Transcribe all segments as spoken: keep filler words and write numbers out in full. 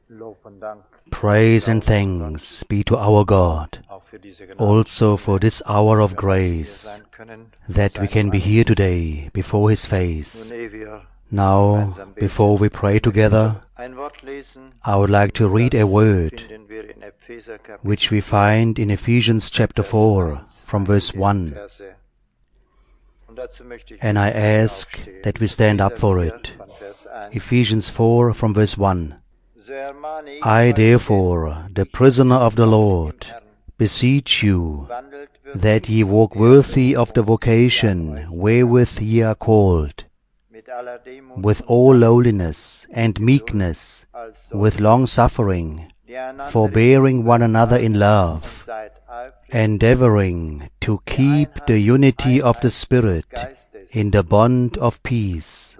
Praise and thanks be to our God, also for this hour of grace, that we can be here today before His face. Now, before we pray together, I would like to read a word which we find in Ephesians chapter four, from verse one. And I ask that we stand up for it. Ephesians four, from verse one. I therefore, the prisoner of the Lord, beseech you, that ye walk worthy of the vocation wherewith ye are called, with all lowliness and meekness, with long-suffering, forbearing one another in love, endeavoring to keep the unity of the Spirit in the bond of peace.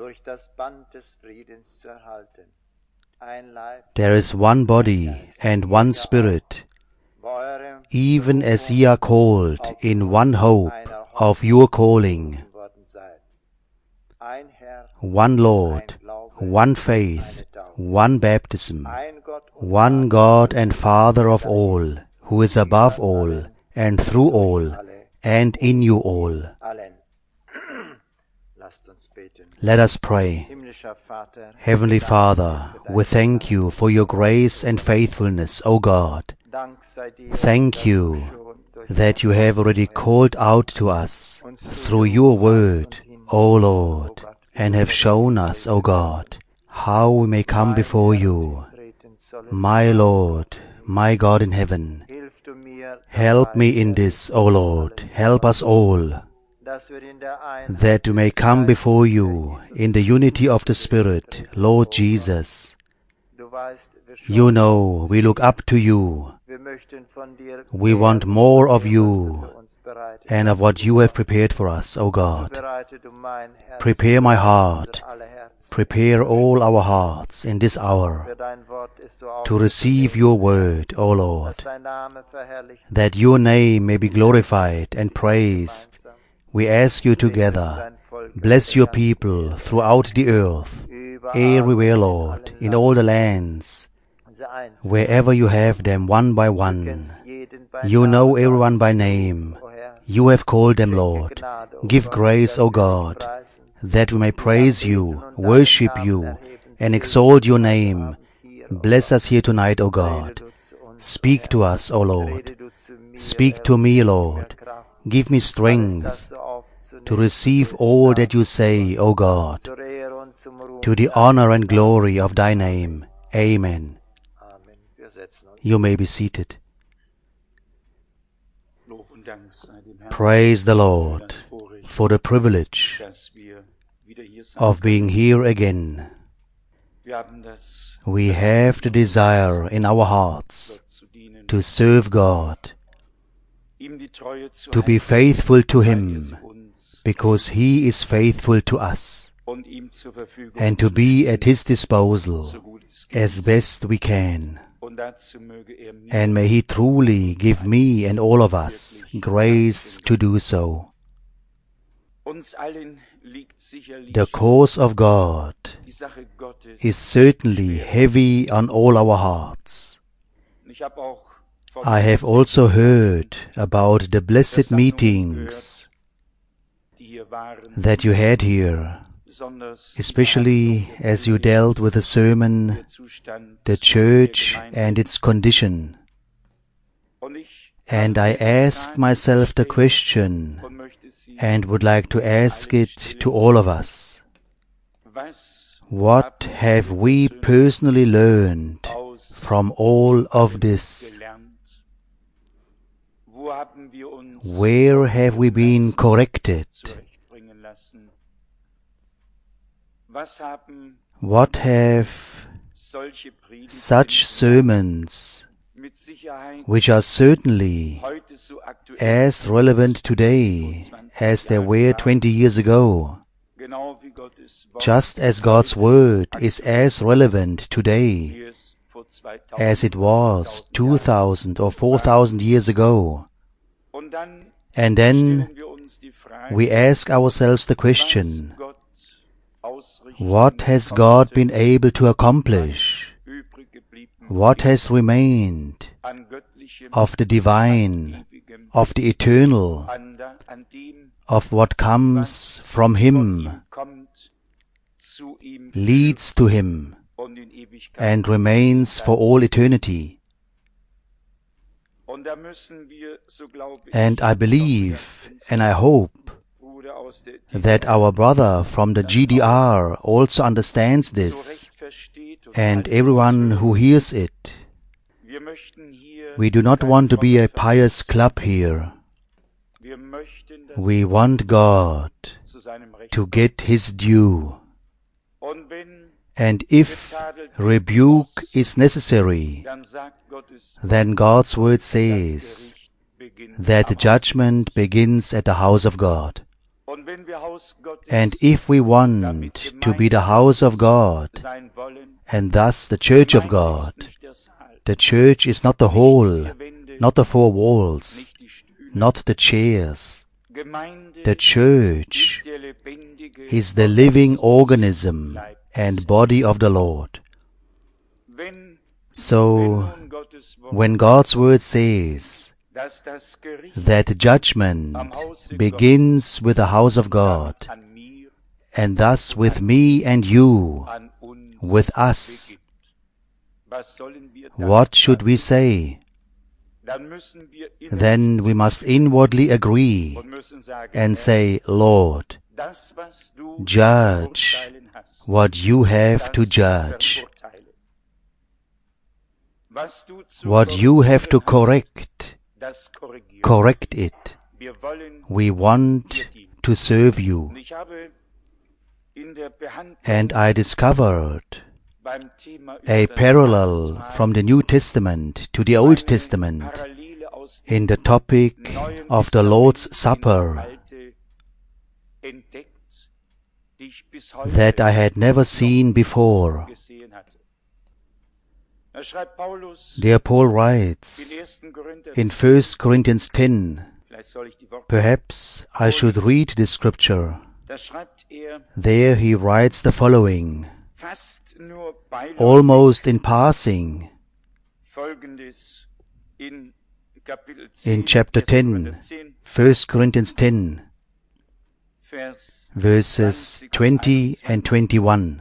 There is one body and one Spirit, even as ye are called in one hope of your calling. One Lord, one faith, one baptism, one God and Father of all, who is above all, and through all, and in you all. Let us pray. Heavenly Father, we thank you for your grace and faithfulness, O God. Thank you that you have already called out to us through your word, O Lord, and have shown us, O God, how we may come before you. My Lord, my God in heaven, help me in this, O Lord, help us all, that we may come before you in the unity of the Spirit, Lord Jesus. You know, we look up to you. We want more of you and of what you have prepared for us, O God. Prepare my heart, prepare all our hearts in this hour to receive your word, O Lord, that your name may be glorified and praised. We ask you together, bless your people throughout the earth, everywhere, Lord, in all the lands, wherever you have them one by one. You know everyone by name. You have called them, Lord. Give grace, O God, that we may praise you, worship you, and exalt your name. Bless us here tonight, O God. Speak to us, O Lord. Speak to me, Lord. Give me strength to receive all that you say, O God, to the honor and glory of thy name. Amen. You may be seated. Praise the Lord for the privilege of being here again. We have the desire in our hearts to serve God, to be faithful to Him, because He is faithful to us, and to be at His disposal as best we can. And may He truly give me and all of us grace to do so. The cause of God is certainly heavy on all our hearts. I have also heard about the blessed meetings that you had here, especially as you dealt with the sermon, the church and its condition. And I asked myself the question, and would like to ask it to all of us. What have we personally learned from all of this? Where have we been corrected? What have such sermons, which are certainly as relevant today as they were twenty years ago, just as God's Word is as relevant today as it was two thousand or four thousand years ago. And then we ask ourselves the question, what has God been able to accomplish what has remained of the divine, of the eternal, of what comes from Him, leads to Him, and remains for all eternity. And I believe and I hope that our brother from the G D R also understands this, and everyone who hears it. We do not want to be a pious club here. We want God to get His due. And if rebuke is necessary, then God's word says that the judgment begins at the house of God. And if we want to be the house of God, and thus the church of God, the church is not the hall, not the four walls, not the chairs. The church is the living organism and body of the Lord. So, when God's word says that judgment begins with the house of God, and thus with me and you, with us, what should we say? Then we must inwardly agree and say, Lord, judge what you have to judge. What you have to correct, correct it. We want to serve you. And I discovered a parallel from the New Testament to the Old Testament in the topic of the Lord's Supper that I had never seen before. There Paul writes in First Corinthians ten, perhaps I should read this scripture. There he writes the following, almost in passing, in chapter ten, First Corinthians ten, verses twenty and twenty-one.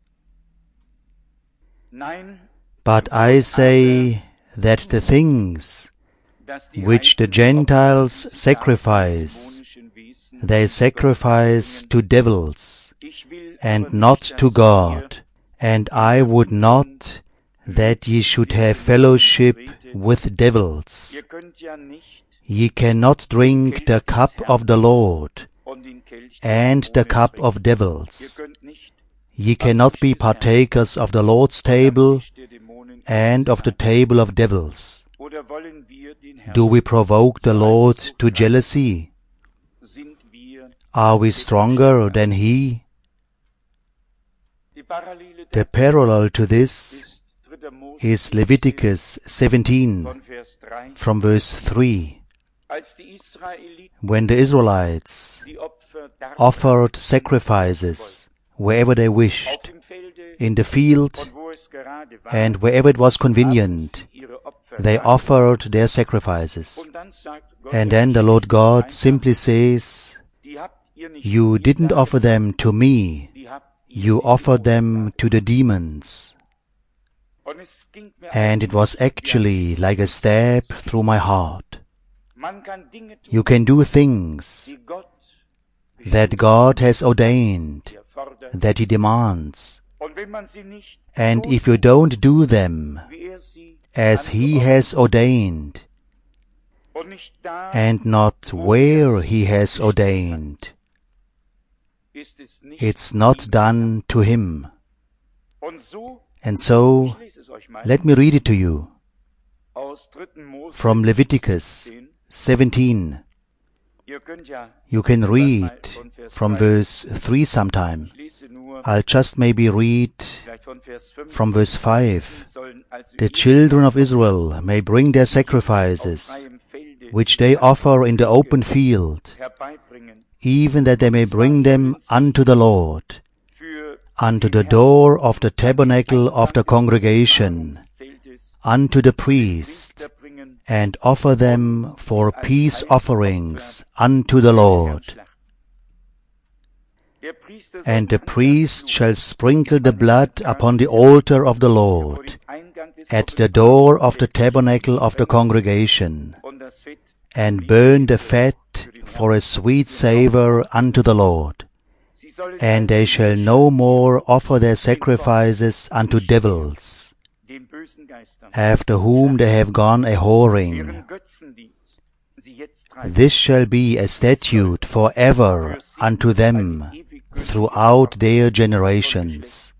But I say that the things which the Gentiles sacrifice, they sacrifice to devils, and not to God. And I would not that ye should have fellowship with devils. Ye cannot drink the cup of the Lord, and the cup of devils. Ye cannot be partakers of the Lord's table, and of the table of devils. Do we provoke the Lord to jealousy? Are we stronger than He? The parallel to this is Leviticus seventeen, from verse three. When the Israelites offered sacrifices wherever they wished, in the field and wherever it was convenient, they offered their sacrifices. And then the Lord God simply says, you didn't offer them to me, you offered them to the demons. And it was actually like a stab through my heart. You can do things that God has ordained, that He demands. And if you don't do them as He has ordained, and not where He has ordained, it's not done to Him. And so, let me read it to you from Leviticus seventeen. You can read from verse three sometime. I'll just maybe read from verse five. The children of Israel may bring their sacrifices, which they offer in the open field, even that they may bring them unto the Lord, unto the door of the tabernacle of the congregation, unto the priest, and offer them for peace offerings unto the Lord. And the priest shall sprinkle the blood upon the altar of the Lord, at the door of the tabernacle of the congregation, and burn the fat for a sweet savour unto the Lord. And they shall no more offer their sacrifices unto devils, after whom they have gone a whoring. This shall be a statute for ever unto them throughout their generations.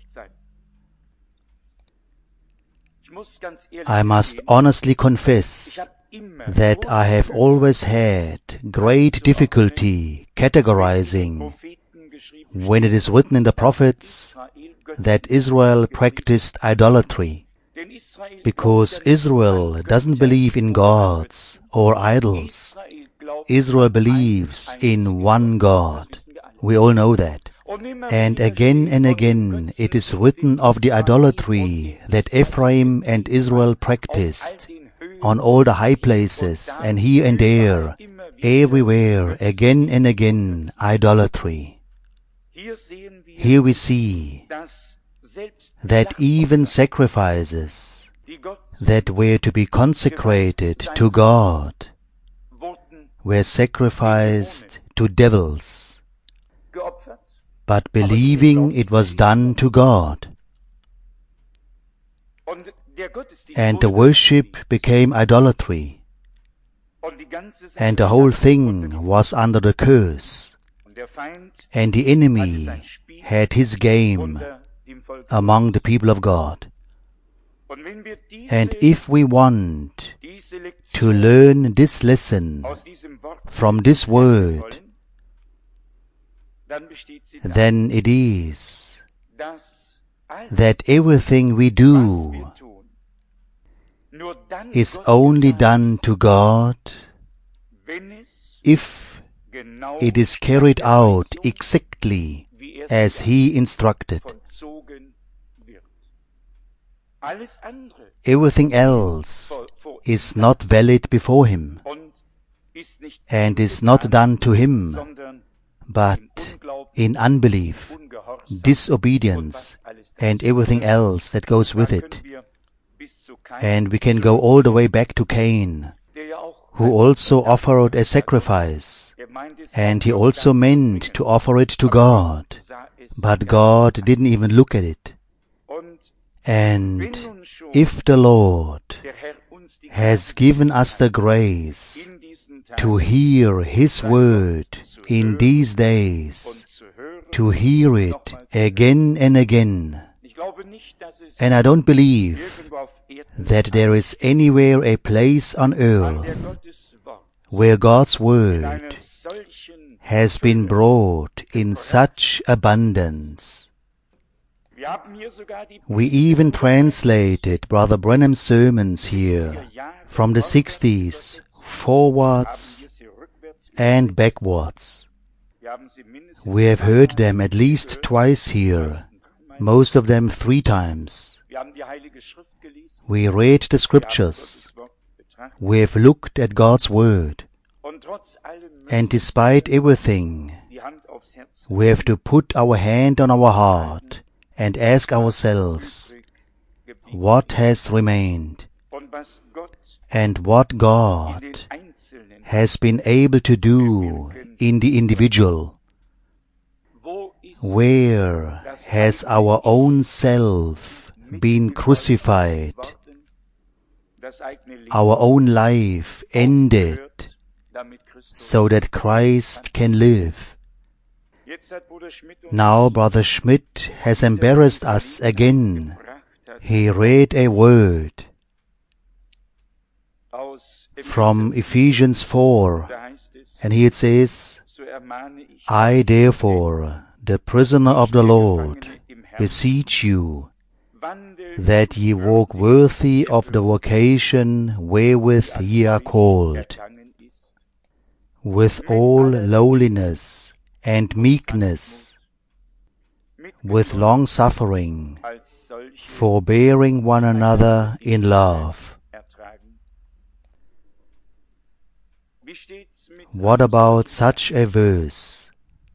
I must honestly confess that I have always had great difficulty categorizing when it is written in the prophets that Israel practiced idolatry, because Israel doesn't believe in gods or idols. Israel believes in one God. We all know that. And again and again it is written of the idolatry that Ephraim and Israel practiced on all the high places and here and there, everywhere, again and again, idolatry. Here we see that even sacrifices that were to be consecrated to God were sacrificed to devils, but believing it was done to God. And the worship became idolatry, and the whole thing was under the curse, and the enemy had his game among the people of God. And if we want to learn this lesson from this word, then it is that everything we do is only done to God if it is carried out exactly as He instructed. Everything else is not valid before Him and is not done to Him, but in unbelief, disobedience, and everything else that goes with it. And we can go all the way back to Cain, who also offered a sacrifice, and he also meant to offer it to God, but God didn't even look at it. And if the Lord has given us the grace to hear His word in these days, to hear it again and again, and I don't believe that there is anywhere a place on earth where God's word has been brought in such abundance. We even translated Brother Branham's sermons here from the sixties forwards and backwards. We have heard them at least twice here, most of them three times. We read the scriptures. We have looked at God's word. And despite everything, we have to put our hand on our heart and ask ourselves, what has remained, and what God has been able to do in the individual. Where has our own self been crucified, our own life ended, so that Christ can live? Now Brother Schmidt has embarrassed us again. He read a word from Ephesians four, and here it says, I therefore, the prisoner of the Lord, beseech you, that ye walk worthy of the vocation wherewith ye are called, with all lowliness and meekness, with long suffering, forbearing one another in love. What about such a verse?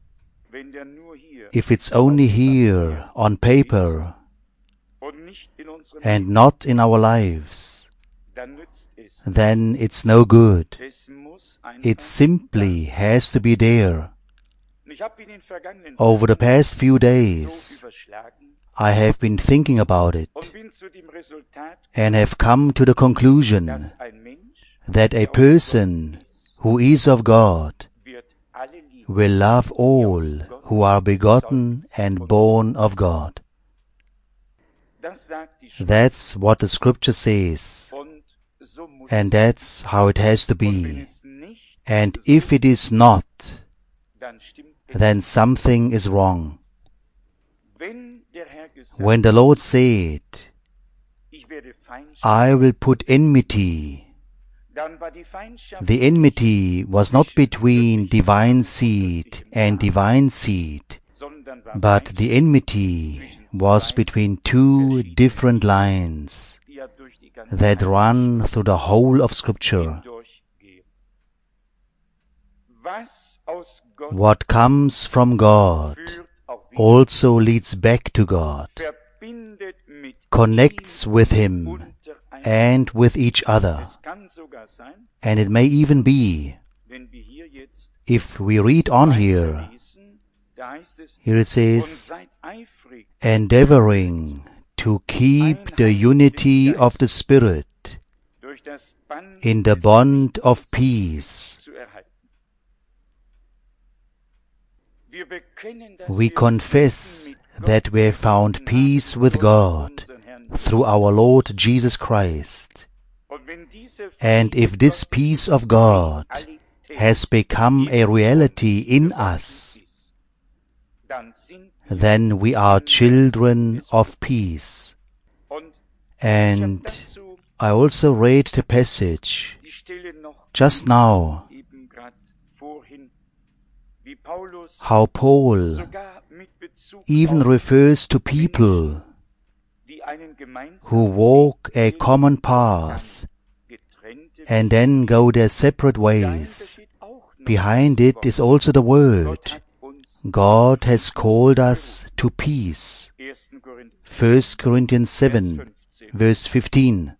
If it's only here on paper and not in our lives, then it's no good. It simply has to be there. Over the past few days, I have been thinking about it and have come to the conclusion that a person who is of God will love all who are begotten and born of God. That's what the Scripture says, and that's how it has to be. And if it is not, then something is wrong. When the Lord said, I will put enmity, the enmity was not between divine seed and divine seed, but the enmity was between two different lines that run through the whole of Scripture. What comes from God also leads back to God, connects with Him and with each other. And it may even be, if we read on here, here it says, endeavoring to keep the unity of the Spirit in the bond of peace. We confess that we have found peace with God through our Lord Jesus Christ. And if this peace of God has become a reality in us, then we are children of peace. And I also read the passage just now, how Paul even refers to people who walk a common path and then go their separate ways. Behind it is also the word, God has called us to peace. First Corinthians seven, verse fifteen.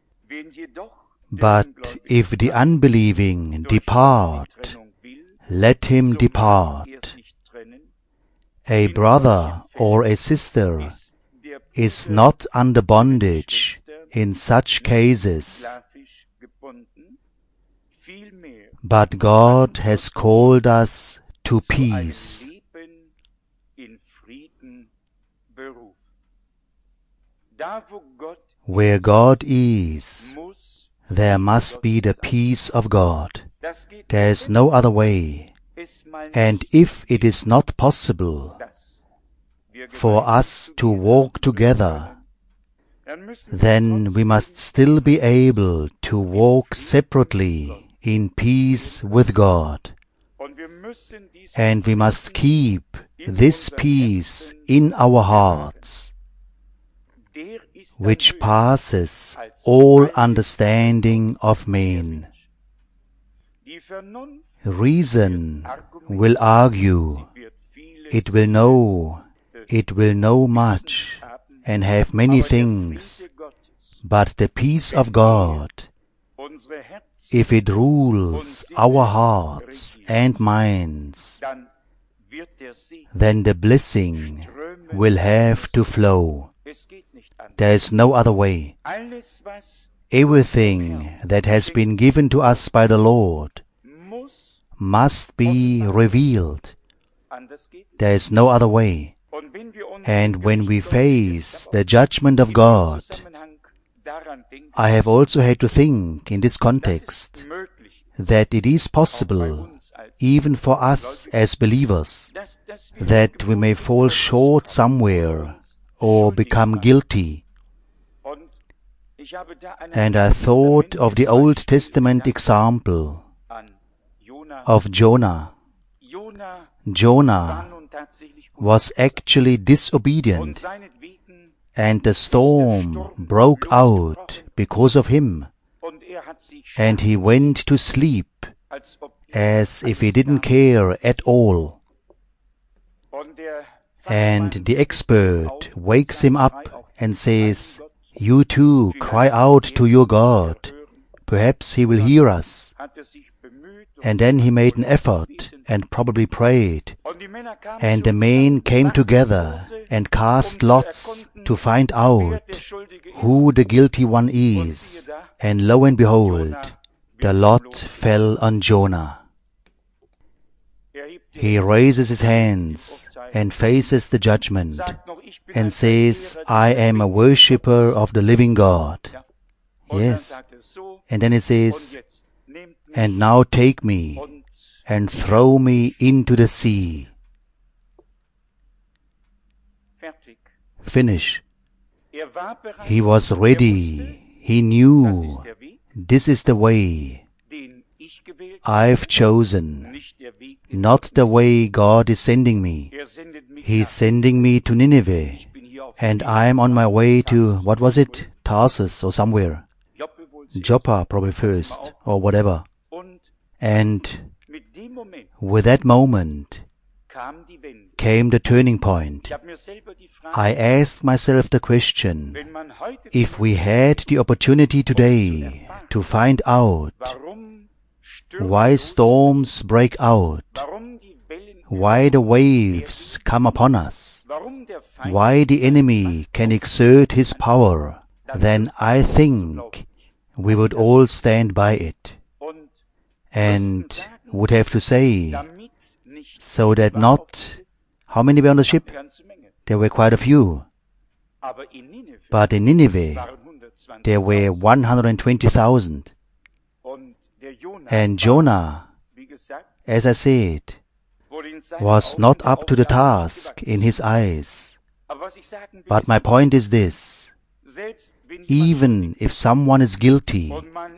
But if the unbelieving depart, let him depart. A brother or a sister is not under bondage in such cases, but God has called us to peace. Where God is, there must be the peace of God. There is no other way. And if it is not possible for us to walk together, then we must still be able to walk separately in peace with God. And we must keep this peace in our hearts, which passes all understanding of men. Reason will argue, it will know, it will know much, and have many things, but the peace of God, if it rules our hearts and minds, then the blessing will have to flow. There is no other way. Everything that has been given to us by the Lord must be revealed. There is no other way. And when we face the judgment of God, I have also had to think in this context that it is possible, even for us as believers, that we may fall short somewhere or become guilty. And I thought of the Old Testament example of Jonah. Jonah was actually disobedient, and the storm broke out because of him, and he went to sleep as if he didn't care at all. And the expert wakes him up and says, "You too, cry out to your God. Perhaps he will hear us." And then he made an effort and probably prayed. And the men came together and cast lots to find out who the guilty one is. And lo and behold, the lot fell on Jonah. He raises his hands and faces the judgment and says, "I am a worshipper of the living God." Yes. And then he says, "And now take me and throw me into the sea." Finish. He was ready. He knew, this is the way I've chosen, not the way God is sending me. He's sending me to Nineveh, and I'm on my way to, what was it? Tarsus or somewhere. Joppa probably first, or whatever. And with that moment came the turning point. I asked myself the question, if we had the opportunity today to find out why storms break out, why the waves come upon us, why the enemy can exert his power, then I think we would all stand by it and would have to say, so that not, how many were on the ship? There were quite a few. But in Nineveh, there were one hundred twenty thousand. And Jonah, as I said, was not up to the task in his eyes. But my point is this: even if someone is guilty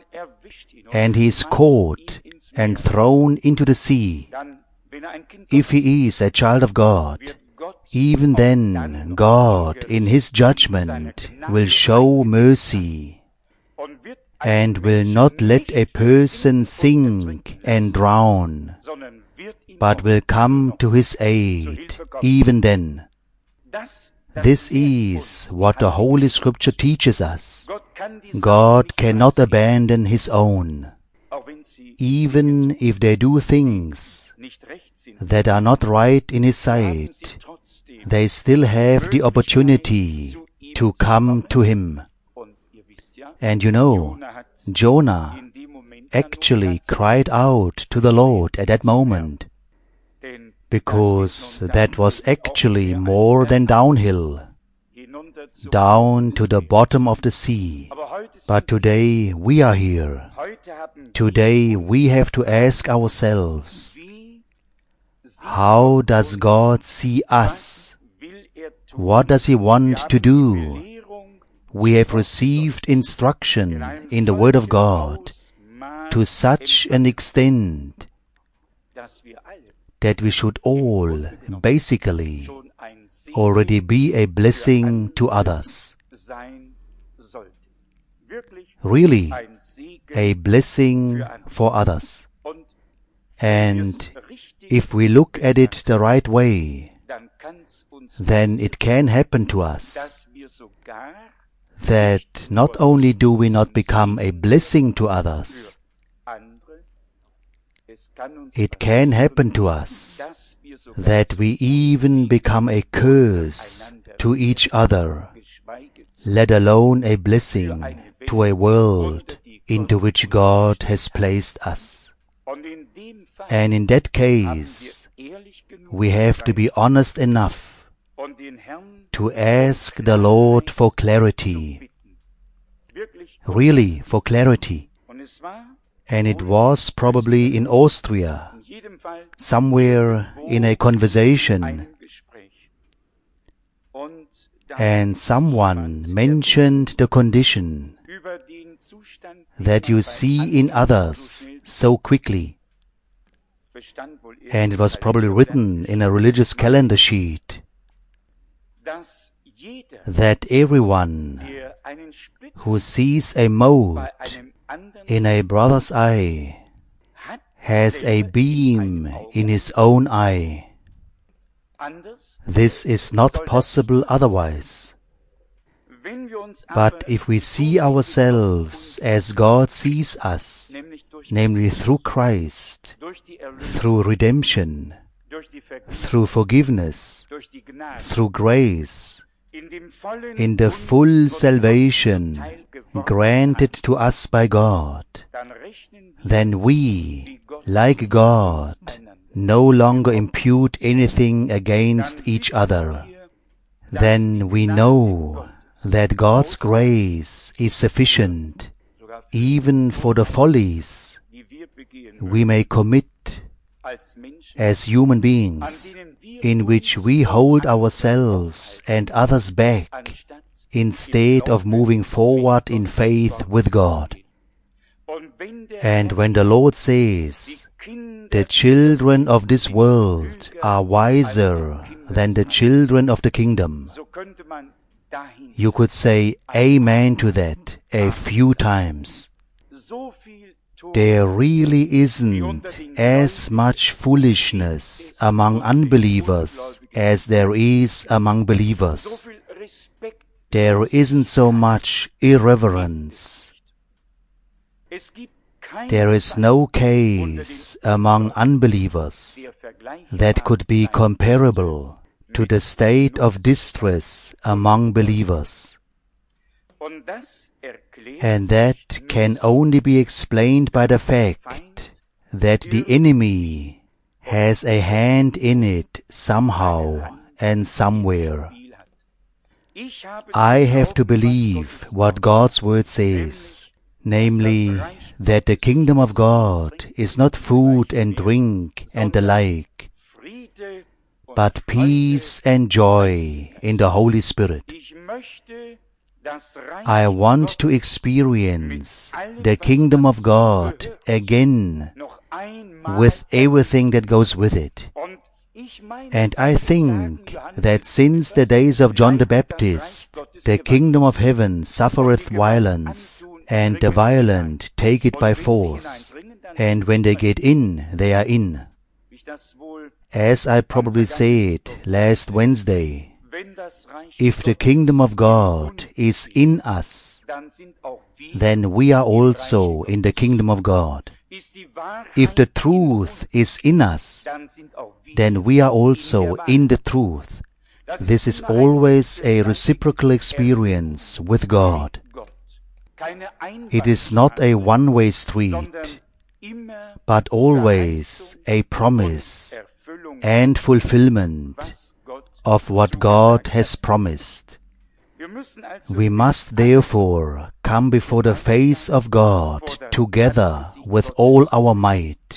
and he is caught and thrown into the sea, if he is a child of God, even then God in His judgment will show mercy and will not let a person sink and drown, but will come to his aid even then. This is what the Holy Scripture teaches us. God cannot abandon His own. Even if they do things that are not right in His sight, they still have the opportunity to come to Him. And you know, Jonah actually cried out to the Lord at that moment, because that was actually more than downhill, down to the bottom of the sea. But today we are here. Today we have to ask ourselves, how does God see us? What does He want to do? We have received instruction in the Word of God to such an extent that we should all basically already be a blessing to others. Really, a blessing for others. And if we look at it the right way, then it can happen to us that not only do we not become a blessing to others, it can happen to us that we even become a curse to each other, let alone a blessing to a world into which God has placed us. And in that case, we have to be honest enough to ask the Lord for clarity, really for clarity. And it was probably in Austria, somewhere in a conversation, and someone mentioned the condition that you see in others so quickly. and it was probably written in a religious calendar sheet, that everyone who sees a mote in a brother's eye has a beam in his own eye. This is not possible otherwise. But if we see ourselves as God sees us, namely through Christ, through redemption, through forgiveness, through grace, in the full salvation granted to us by God, then we, like God, no longer impute anything against each other. Then we know that God's grace is sufficient even for the follies we may commit as human beings, in which we hold ourselves and others back instead of moving forward in faith with God. And when the Lord says, the children of this world are wiser than the children of the kingdom, you could say amen to that a few times. There really isn't as much foolishness among unbelievers as there is among believers. There isn't so much irreverence. There is no case among unbelievers that could be comparable to the state of distress among believers. And that can only be explained by the fact that the enemy has a hand in it somehow and somewhere. I have to believe what God's word says, namely that the kingdom of God is not food and drink and the like, but peace and joy in the Holy Spirit. I want to experience the kingdom of God again with everything that goes with it. And I think that since the days of John the Baptist, the kingdom of heaven suffereth violence, and the violent take it by force, and when they get in, they are in. As I probably said last Wednesday, if the kingdom of God is in us, then we are also in the kingdom of God. If the truth is in us, then we are also in the truth. This is always a reciprocal experience with God. It is not a one-way street, but always a promise and fulfillment of what God has promised. We must therefore come before the face of God together with all our might.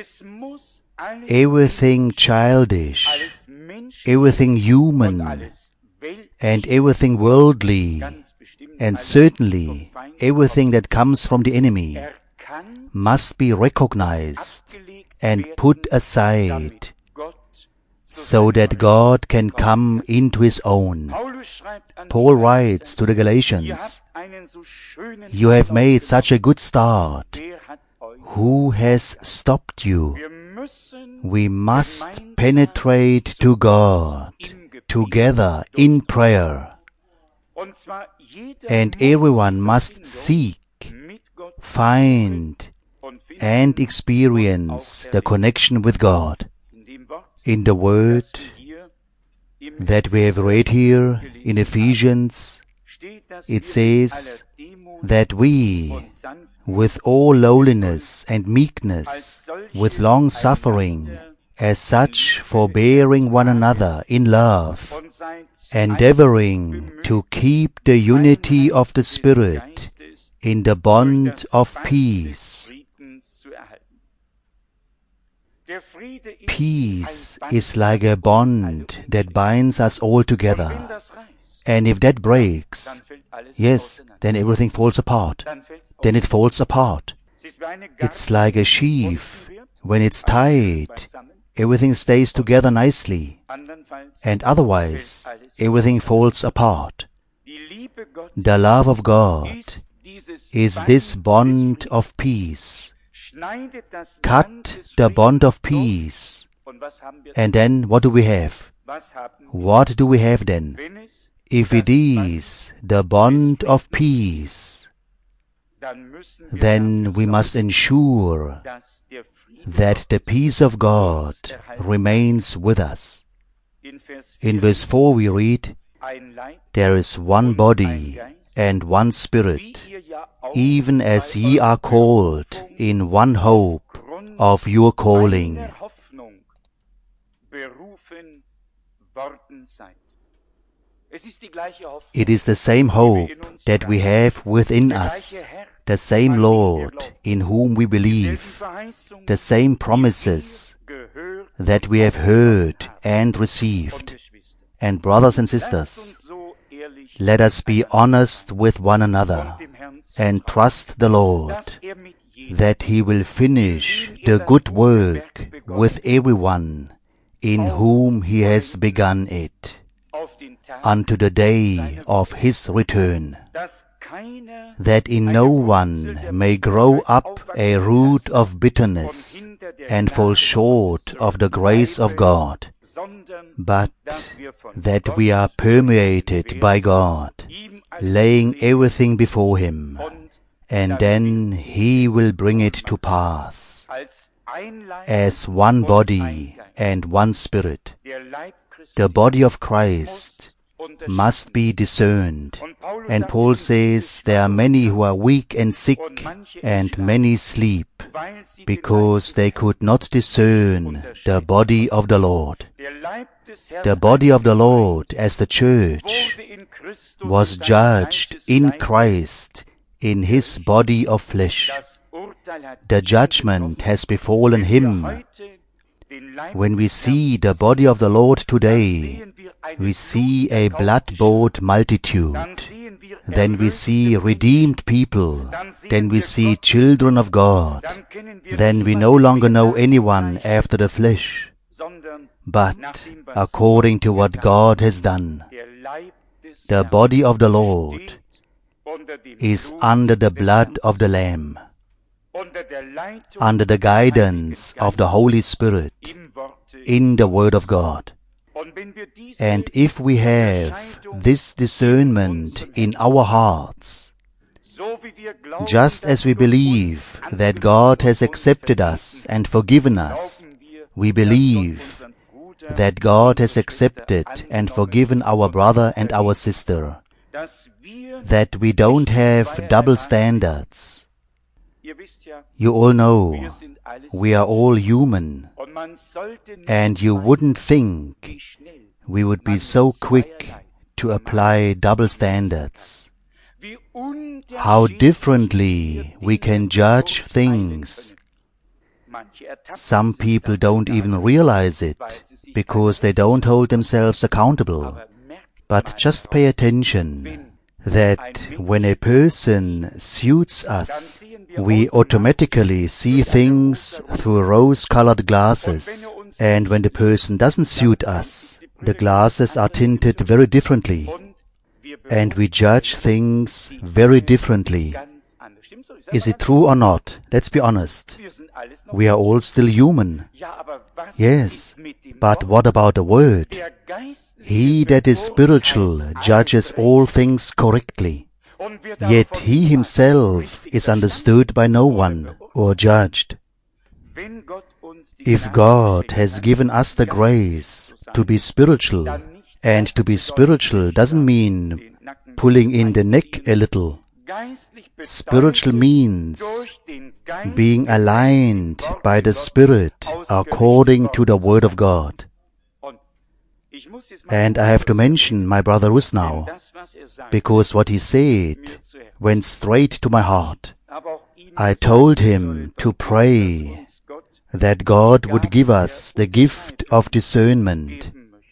Everything childish, everything human, and everything worldly, and certainly everything that comes from the enemy must be recognized and put aside, so that God can come into His own. Paul writes to the Galatians, "You have made such a good start. Who has stopped you?" We must penetrate to God together in prayer. And everyone must seek, find, and experience the connection with God. In the word that we have read here in Ephesians, it says that we, with all lowliness and meekness, with long suffering, as such forbearing one another in love, endeavoring to keep the unity of the Spirit in the bond of peace. Peace is like a bond that binds us all together. And if that breaks, yes, then everything falls apart. Then it falls apart. It's like a sheaf When it's tight, everything stays together nicely, and otherwise, everything falls apart. The love of God is this bond of peace. Cut the bond of peace, and then what do we have? What do we have then? If it is the bond of peace, then we must ensure that the peace of God remains with us. In verse four we read, "There is one body and one Spirit, even as ye are called in one hope of your calling." It is the same hope that we have within us, the same Lord in whom we believe, the same promises that we have heard and received. And brothers and sisters, let us be honest with one another and trust the Lord that He will finish the good work with everyone in whom He has begun it, unto the day of His return, that in no one may grow up a root of bitterness and fall short of the grace of God, but that we are permeated by God, laying everything before Him, and then He will bring it to pass as one body and one Spirit. The body of Christ must be discerned. And Paul says there are many who are weak and sick, and many sleep, because they could not discern the body of the Lord. The body of the Lord, as the church, was judged in Christ, in His body of flesh. The judgment has befallen Him. When we see the body of the Lord today, we see a blood-bought multitude. Then we see redeemed people. Then we see children of God. Then we no longer know anyone after the flesh, but according to what God has done. The body of the Lord is under the blood of the Lamb, under the guidance of the Holy Spirit, in the Word of God. And if we have this discernment in our hearts, just as we believe that God has accepted us and forgiven us, we believe that God has accepted and forgiven our brother and our sister, that we don't have double standards. You all know we are all human, and you wouldn't think we would be so quick to apply double standards. How differently we can judge things. Some people don't even realize it, because they don't hold themselves accountable. But just pay attention that when a person suits us, we automatically see things through rose-colored glasses. And when the person doesn't suit us, the glasses are tinted very differently. And we judge things very differently. Is it true or not? Let's be honest. We are all still human. Yes, but what about the Word? He that is spiritual judges all things correctly. Yet He Himself is understood by no one or judged. If God has given us the grace to be spiritual, and to be spiritual doesn't mean pulling in the neck a little. Spiritual means being aligned by the Spirit according to the Word of God. And I have to mention my brother Rus now, because what he said went straight to my heart. I told him to pray that God would give us the gift of discernment.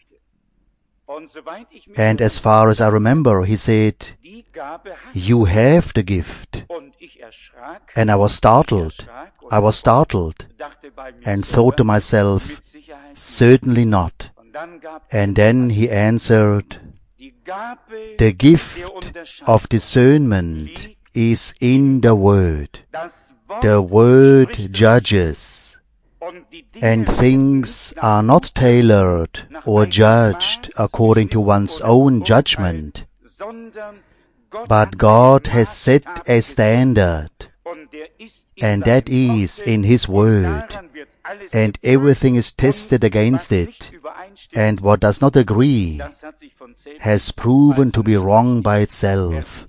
And as far as I remember, he said, "You have the gift." And I was startled. I was startled. and thought to myself, certainly not. And then he answered, the gift of discernment is in the Word. The Word judges, and things are not tailored or judged according to one's own judgment, but God has set a standard, and that is in His Word, and everything is tested against it, and what does not agree has proven to be wrong by itself.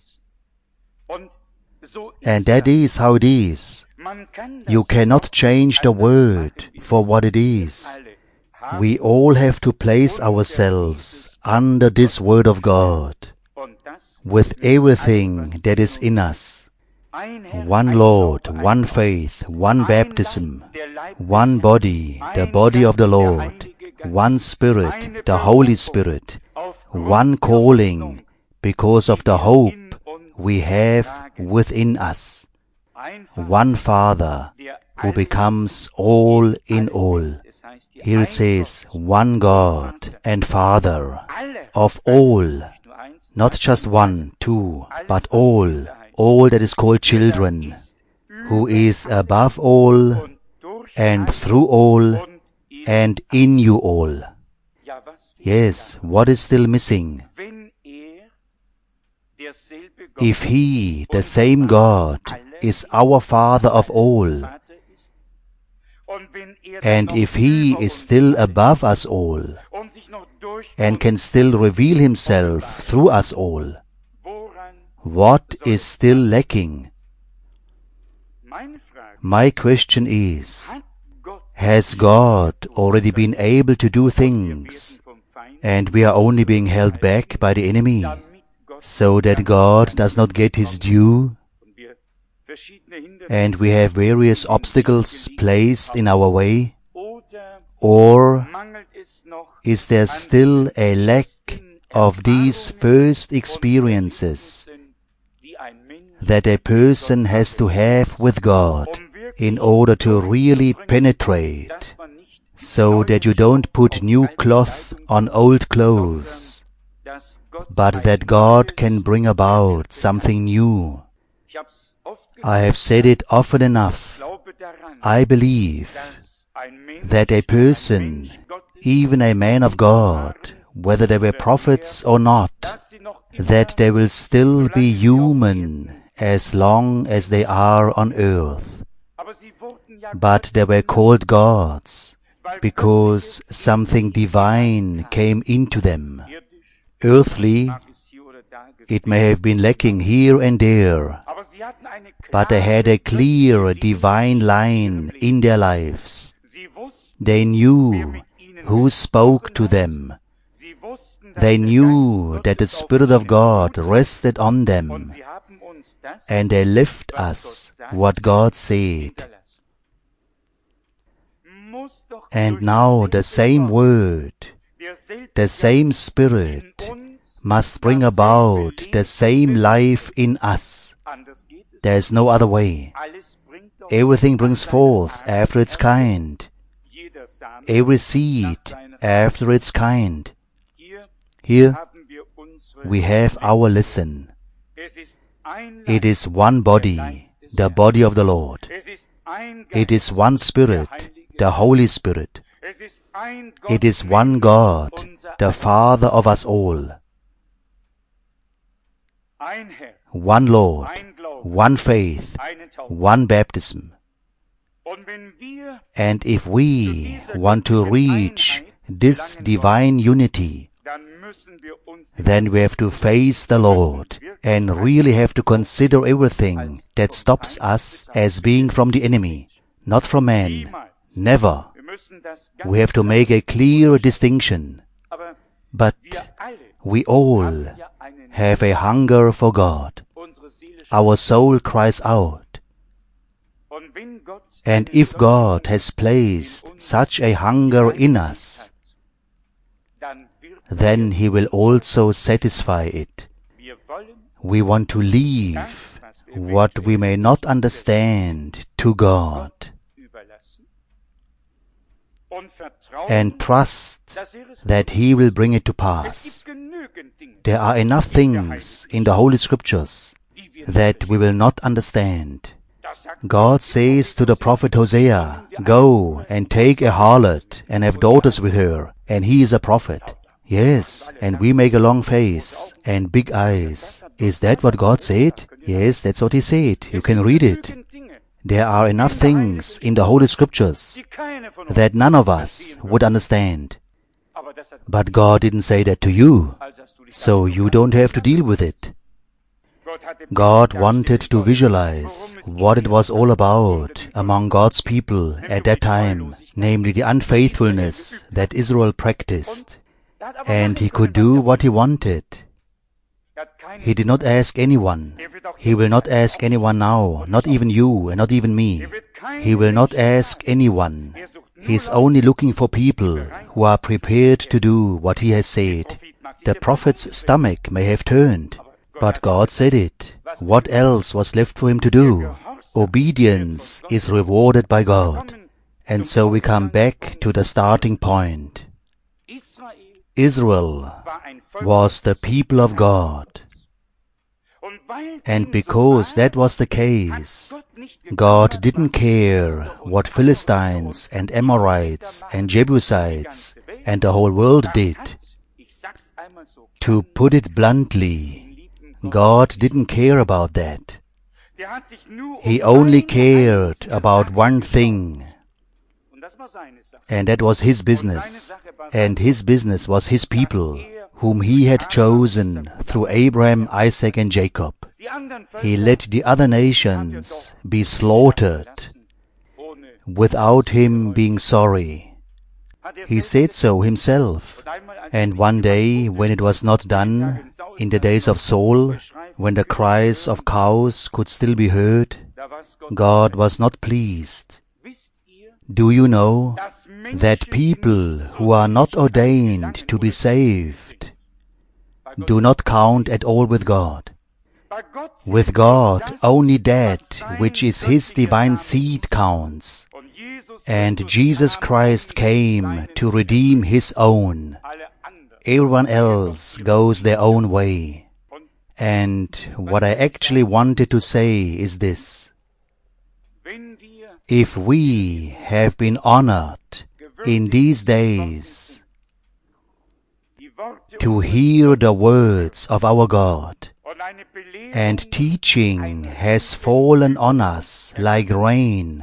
And that is how it is. You cannot change the Word for what it is. We all have to place ourselves under this Word of God, with everything that is in us. One Lord, one faith, one baptism, one body, the body of the Lord, one Spirit, the Holy Spirit, one calling, because of the hope we have within us. One Father who becomes all in all. Here it says, one God and Father of all, not just one, two, but all, all that is called children, who is above all and through all and in you all. Yes, what is still missing? If He, the same God, is our Father of all, and if He is still above us all, and can still reveal Himself through us all, what is still lacking? My question is, has God already been able to do things, and we are only being held back by the enemy, so that God does not get His due, and we have various obstacles placed in our way? Or is there still a lack of these first experiences that a person has to have with God in order to really penetrate, so that you don't put new cloth on old clothes, but that God can bring about something new? I have said it often enough. I believe that a person, even a man of God, whether they were prophets or not, that they will still be human as long as they are on earth. But they were called gods because something divine came into them. Earthly, it may have been lacking here and there, but they had a clear divine line in their lives. They knew who spoke to them. They knew that the Spirit of God rested on them, and they left us what God said. And now the same Word, the same Spirit, must bring about the same life in us. There is no other way. Everything brings forth after its kind. Every seed after its kind. Here we have our lesson. It is one body, the body of the Lord. It is one Spirit, the Holy Spirit. It is one God, the Father of us all. One Lord, one faith, one baptism. And if we want to reach this divine unity, then we have to face the Lord and really have to consider everything that stops us as being from the enemy, not from man. Never. We have to make a clear distinction. But we all have a hunger for God. Our soul cries out. And if God has placed such a hunger in us, then He will also satisfy it. We want to leave what we may not understand to God. and trust that He will bring it to pass. There are enough things in the Holy Scriptures that we will not understand. God says to the prophet Hosea, "Go and take a harlot and have daughters with her," and he is a prophet. Yes, and we make a long face and big eyes. Is that what God said? Yes, that's what He said. You can read it. There are enough things in the Holy Scriptures that none of us would understand. But God didn't say that to you, so you don't have to deal with it. God wanted to visualize what it was all about among God's people at that time, namely the unfaithfulness that Israel practiced. And He could do what He wanted. He did not ask anyone. He will not ask anyone now, not even you and not even me. He will not ask anyone. He is only looking for people who are prepared to do what He has said. The prophet's stomach may have turned, but God said it. What else was left for him to do? Obedience is rewarded by God. And so we come back to the starting point. Israel was the people of God. And because that was the case, God didn't care what Philistines and Amorites and Jebusites and the whole world did. To put it bluntly, God didn't care about that. He only cared about one thing, and that was His business. And His business was His people, whom He had chosen through Abraham, Isaac, and Jacob. He let the other nations be slaughtered without Him being sorry. He said so Himself. And one day, when it was not done, in the days of Saul, when the cries of cows could still be heard, God was not pleased. Do you know that people who are not ordained to be saved do not count at all with God? With God, only that which is His divine seed counts. And Jesus Christ came to redeem His own. Everyone else goes their own way. And what I actually wanted to say is this. If we have been honored in these days to hear the words of our God, and teaching has fallen on us like rain,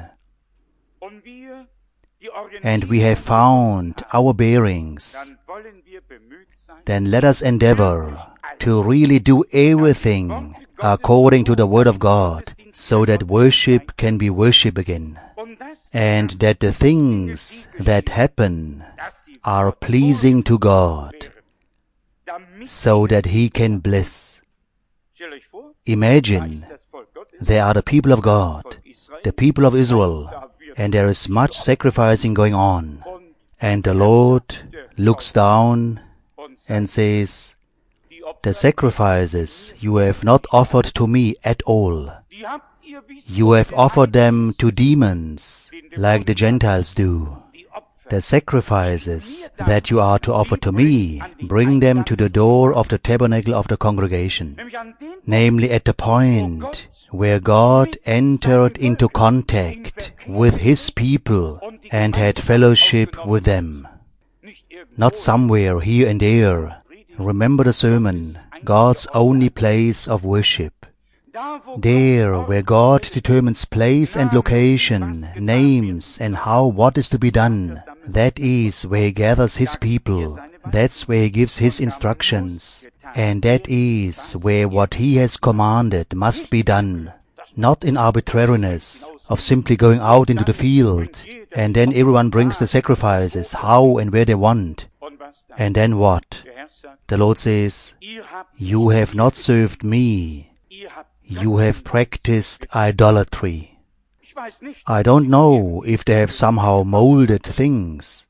and we have found our bearings, then let us endeavor to really do everything according to the Word of God, so that worship can be worship again, and that the things that happen are pleasing to God, so that He can bless. Imagine, there are the people of God, the people of Israel, and there is much sacrificing going on, and the Lord looks down and says, "The sacrifices you have not offered to me at all. You have offered them to demons, like the Gentiles do. The sacrifices that you are to offer to me, bring them to the door of the tabernacle of the congregation," namely at the point where God entered into contact with His people and had fellowship with them. Not somewhere here and there. Remember the sermon, God's only place of worship. There where God determines place and location, names and how what is to be done, that is where He gathers His people. That's where He gives His instructions. And that is where what He has commanded must be done. Not in arbitrariness of simply going out into the field, and then everyone brings the sacrifices how and where they want. And then what? The Lord says, "You have not served me. You have practiced idolatry." I don't know if they have somehow molded things,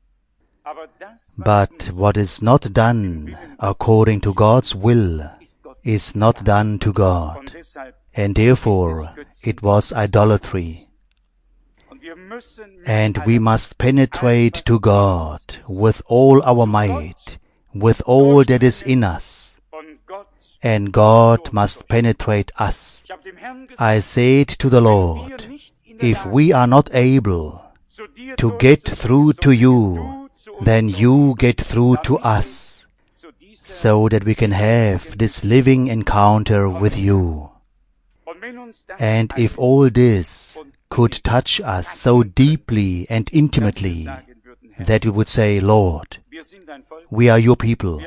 but what is not done according to God's will is not done to God, and therefore it was idolatry. And we must penetrate to God with all our might, with all that is in us. And God must penetrate us. I said to the Lord, if we are not able to get through to you, then you get through to us, so that we can have this living encounter with you. And if all this could touch us so deeply and intimately, that we would say, Lord, we are your people.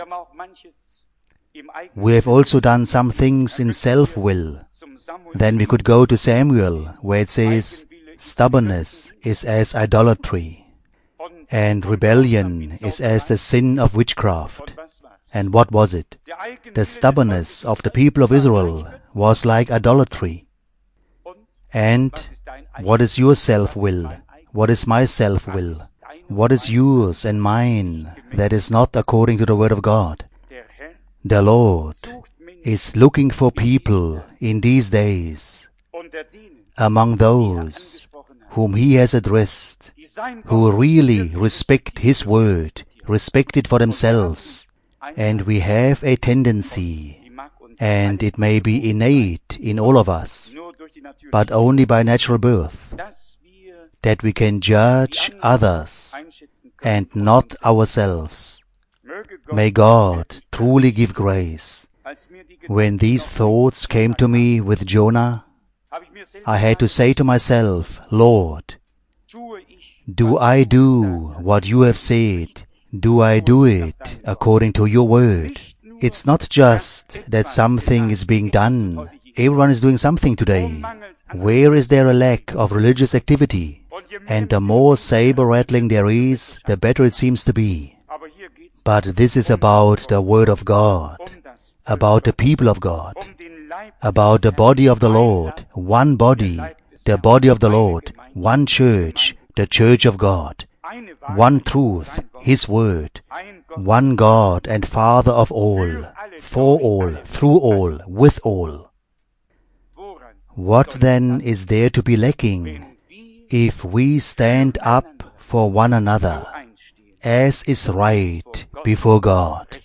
We have also done some things in self-will. Then we could go to Samuel, where it says, stubbornness is as idolatry, and rebellion is as the sin of witchcraft. And what was it? The stubbornness of the people of Israel was like idolatry. And what is your self-will? What is my self-will? What is yours and mine that is not according to the Word of God? The Lord is looking for people in these days, among those whom He has addressed, who really respect His Word, respect it for themselves. And we have a tendency, and it may be innate in all of us, but only by natural birth, that we can judge others and not ourselves. May God truly give grace. When these thoughts came to me with Jonah, I had to say to myself, Lord, do I do what you have said? Do I do it according to your word? It's not just that something is being done. Everyone is doing something today. Where is there a lack of religious activity? And the more saber-rattling there is, the better it seems to be. But this is about the Word of God, about the people of God, about the body of the Lord, one body, the body of the Lord, one church, the church of God, one truth, His Word, one God and Father of all, for all, through all, with all. What then is there to be lacking if we stand up for one another, as is right before God,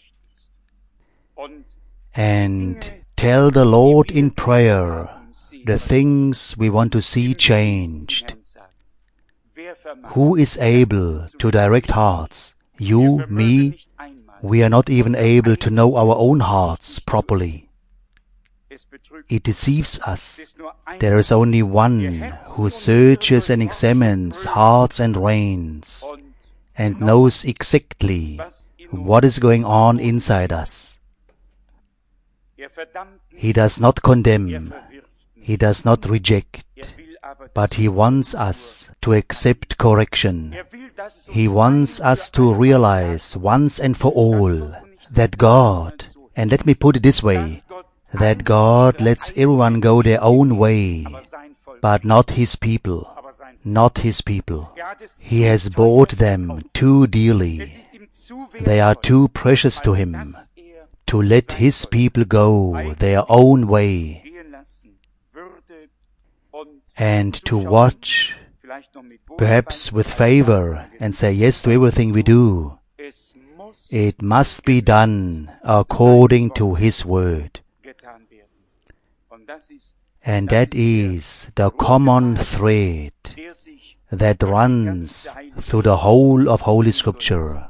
and tell the Lord in prayer the things we want to see changed? Who is able to direct hearts? You, me? We are not even able to know our own hearts properly. It deceives us. There is only one who searches and examines hearts and reins, and knows exactly what is going on inside us. He does not condemn, He does not reject, but He wants us to accept correction. He wants us to realize once and for all that God, and let me put it this way, that God lets everyone go their own way, but not His people, not His people. He has bought them too dearly. They are too precious to Him to let His people go their own way, and to watch, perhaps with favor, and say yes to everything we do. It must be done according to His Word. And that is the common thread that runs through the whole of Holy Scripture.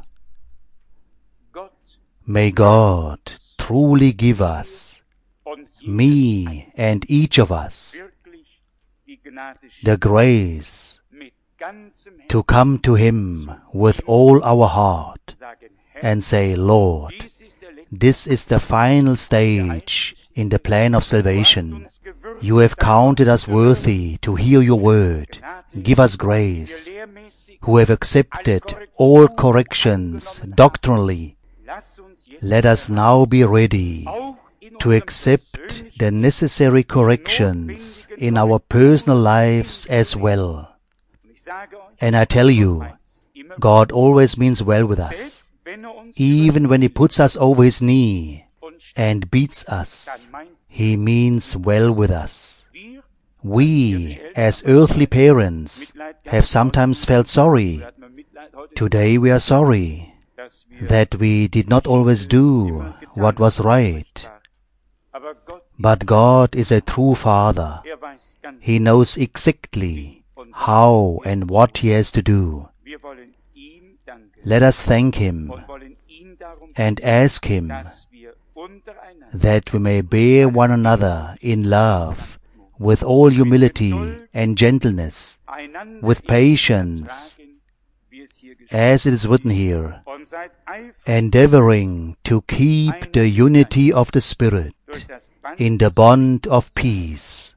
May God truly give us, me and each of us, the grace to come to Him with all our heart and say, Lord, this is the final stage in the plan of salvation. You have counted us worthy to hear your word. Give us grace, who have accepted all corrections doctrinally. Let us now be ready to accept the necessary corrections in our personal lives as well. And I tell you, God always means well with us. Even when He puts us over His knee and beats us, He means well with us. We, as earthly parents, have sometimes felt sorry. Today we are sorry that we did not always do what was right. But God is a true Father. He knows exactly how and what He has to do. Let us thank Him and ask Him that we may bear one another in love, with all humility and gentleness, with patience, as it is written here, endeavoring to keep the unity of the Spirit in the bond of peace.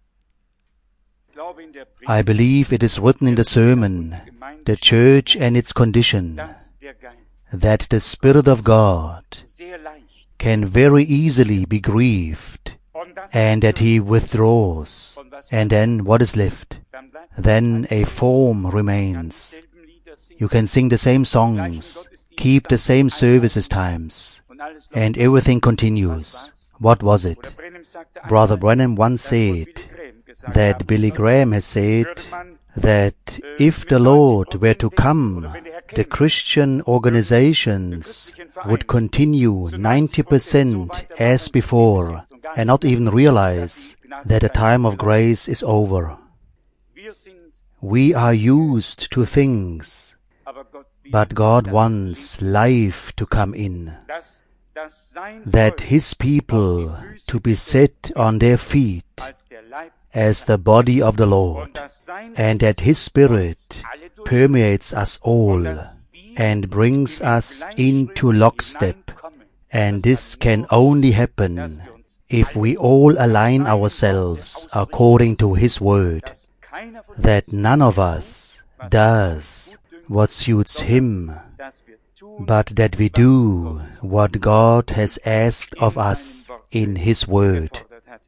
I believe it is written in the sermon, The Church and Its Condition, that the Spirit of God can very easily be grieved, and that He withdraws. And then what is left? Then a form remains. You can sing the same songs, keep the same services times, and everything continues. What was it? Brother Branham once said that Billy Graham has said that if the Lord were to come, the Christian organizations would continue ninety percent as before and not even realize that the time of grace is over. We are used to things, but God wants life to come in, that His people to be set on their feet as the body of the Lord, and that His Spirit permeates us all and brings us into lockstep. And this can only happen if we all align ourselves according to His Word, that none of us does what suits Him, but that we do what God has asked of us in His Word.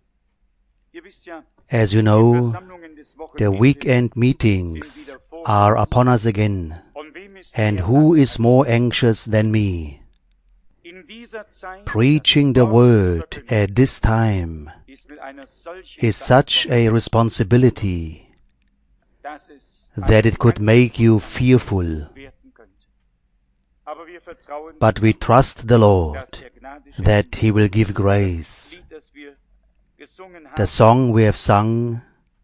As you know, the weekend meetings are upon us again, and who is more anxious than me? Preaching the Word at this time is such a responsibility that it could make you fearful. But we trust the Lord that He will give grace. The song we have sung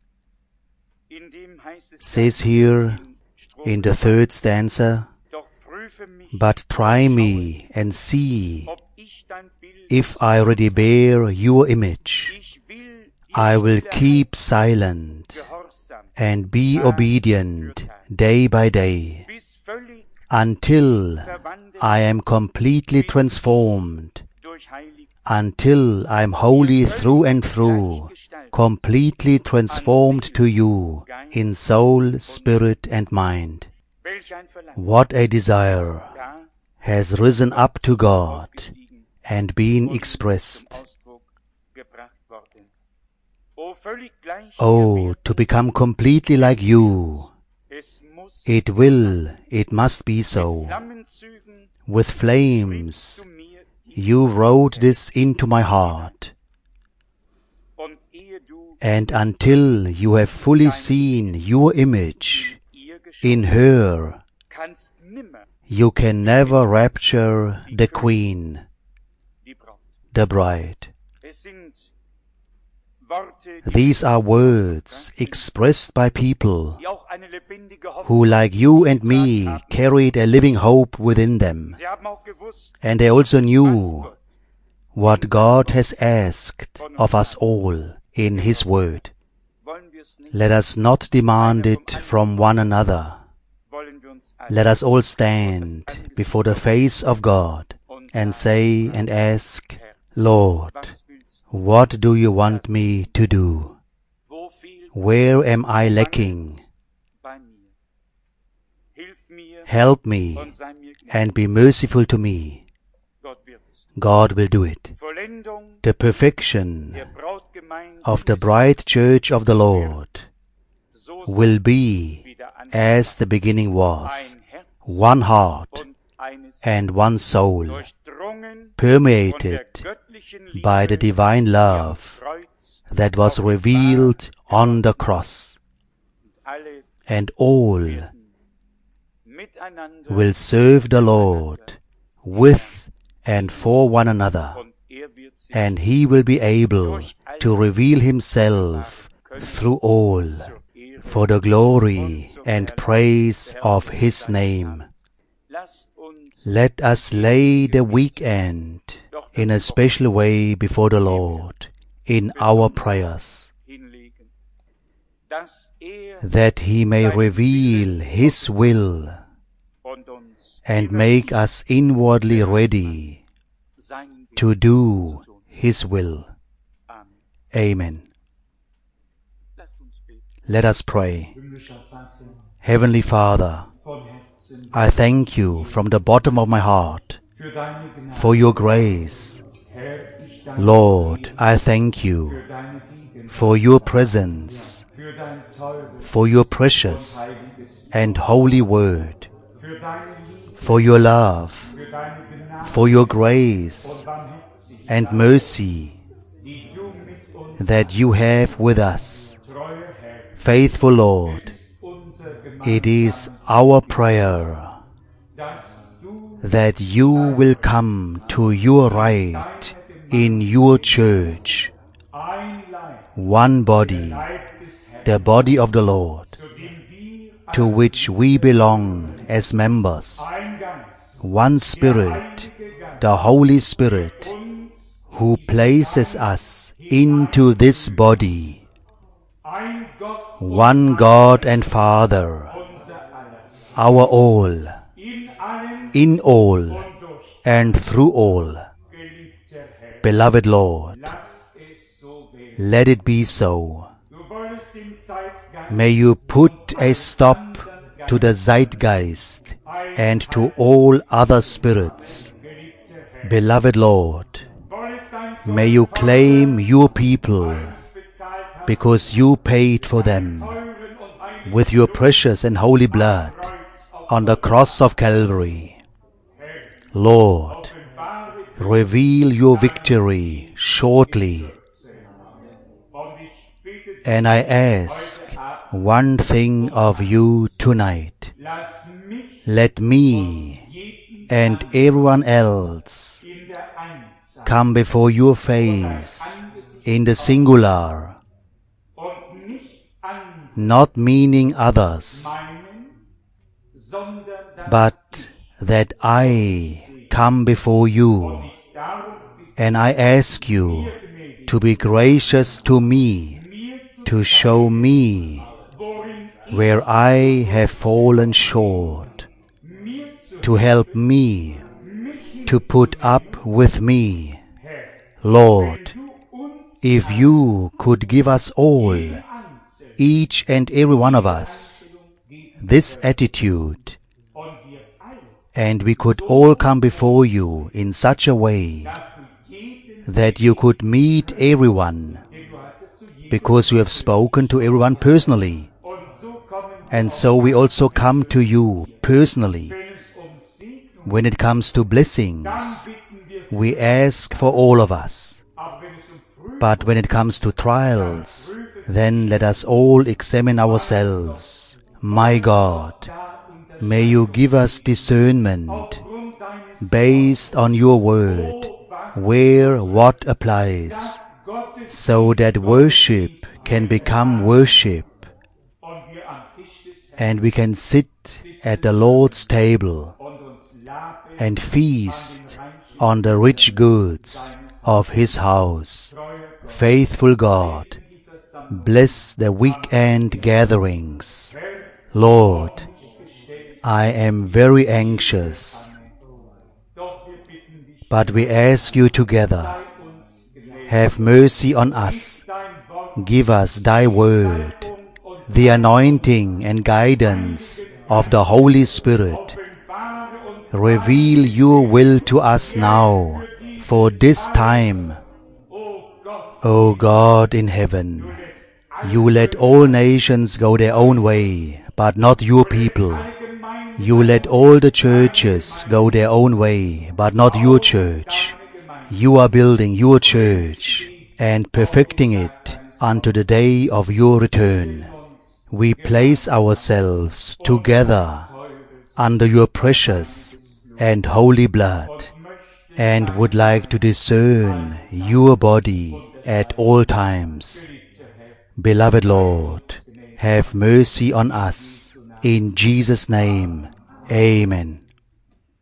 says here in the third stanza, but try me and see if I already bear your image. I will keep silent and be obedient day by day until I am completely transformed, until I am holy through and through, completely transformed to you in soul, spirit and mind. What a desire has risen up to God and been expressed. Oh, to become completely like you. It will, it must be so. With flames, you wrote this into my heart. And until you have fully seen your image in her, you can never rapture the Queen, the bride. These are words expressed by people who, like you and me, carried a living hope within them. And they also knew what God has asked of us all in His Word. Let us not demand it from one another. Let us all stand before the face of God and say and ask, Lord, what do you want me to do? Where am I lacking? Help me and be merciful to me. God will do it. The perfection of the bride church of the Lord will be as the beginning was, one heart and one soul, permeated by the divine love that was revealed on the cross. And all will serve the Lord with and for one another, and He will be able to reveal Himself through all for the glory and praise of His name. Let us lay the weekend in a special way before the Lord in our prayers, that He may reveal His will and make us inwardly ready to do His will. Amen. Let us pray. Heavenly Father, I thank You from the bottom of my heart for Your grace. Lord, I thank You for Your presence, for Your precious and holy word, for Your love, for Your grace and mercy that You have with us. Faithful Lord, it is our prayer that You will come to Your right in Your church, one body, the body of the Lord, to which we belong as members, one Spirit, the Holy Spirit, who places us into this body, one God and Father, our all, in all and through all. Beloved Lord, let it be so. May You put a stop to the zeitgeist and to all other spirits. Beloved Lord, may You claim Your people, because You paid for them with Your precious and holy blood on the cross of Calvary. Lord, reveal Your victory shortly. And I ask one thing of You tonight. Let me and everyone else come before Your face in the singular, not meaning others, but that I come before You, and I ask You to be gracious to me, to show me where I have fallen short, to help me, to put up with me. Lord, if You could give us all, each and every one of us, this attitude, and we could all come before You in such a way that You could meet everyone, because You have spoken to everyone personally. And so we also come to You personally. When it comes to blessings, we ask for all of us. But when it comes to trials, then let us all examine ourselves. My God, may You give us discernment based on Your word, where what applies, so that worship can become worship, and we can sit at the Lord's table and feast on the rich goods of His house. Faithful God, bless the weekend gatherings. Lord, I am very anxious, but we ask You together, have mercy on us. Give us Thy word, the anointing and guidance of the Holy Spirit. Reveal Your will to us now, for this time. O God in heaven, You let all nations go their own way, but not Your people. You let all the churches go their own way, but not Your church. You are building Your church, and perfecting it unto the day of your return. We place ourselves together under your precious and holy blood, and would like to discern your body at all times. Beloved Lord, have mercy on us. In Jesus' name, amen.